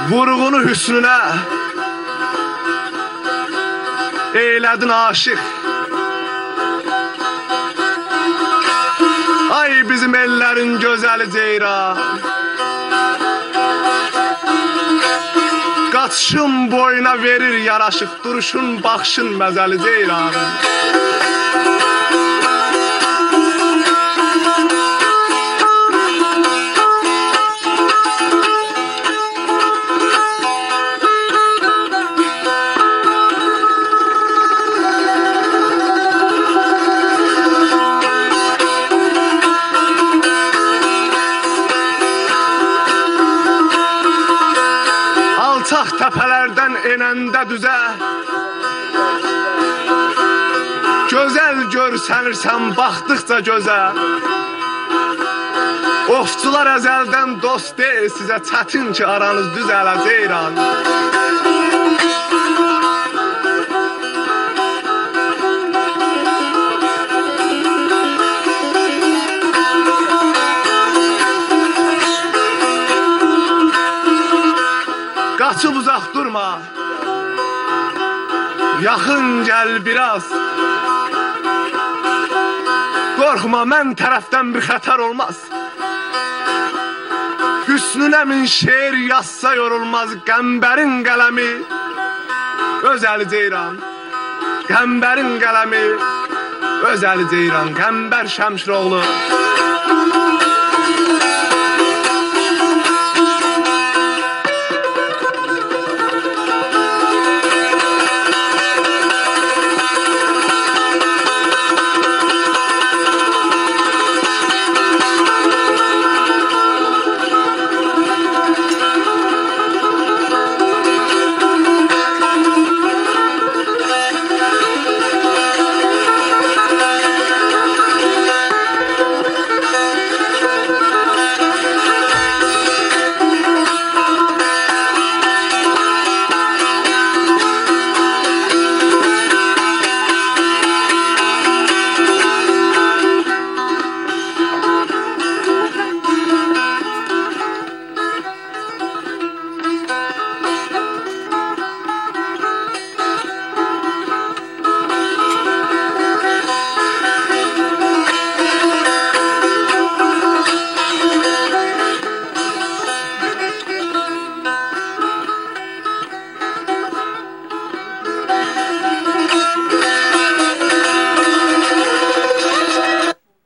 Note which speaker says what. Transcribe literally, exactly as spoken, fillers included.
Speaker 1: Vurğunu hüsnünə eylədin aşıq. Ay bizim ellərin gözəli Ceyran, qaçışın boyuna verir yaraşıq, duruşun baxışın məzəli Ceyran. Alçaq təpələrdən enəndə düzə, gözəl görsənirsən baxdıqca gözə. Ofçular əzəldən dost deyil sizə, çətin ki aranız düzələ Ceyran. Qaçıb uzaq durma, yaxın gəl biraz. Qorxma, mən tərəfdən bir xətər olmaz. Hüsnünə min şeir yazsa yorulmaz. Qəmbərin qələmi özəli Ceyran, Qəmbərin qələmi özəli Ceyran. Qəmbər Şəmşiroğlu.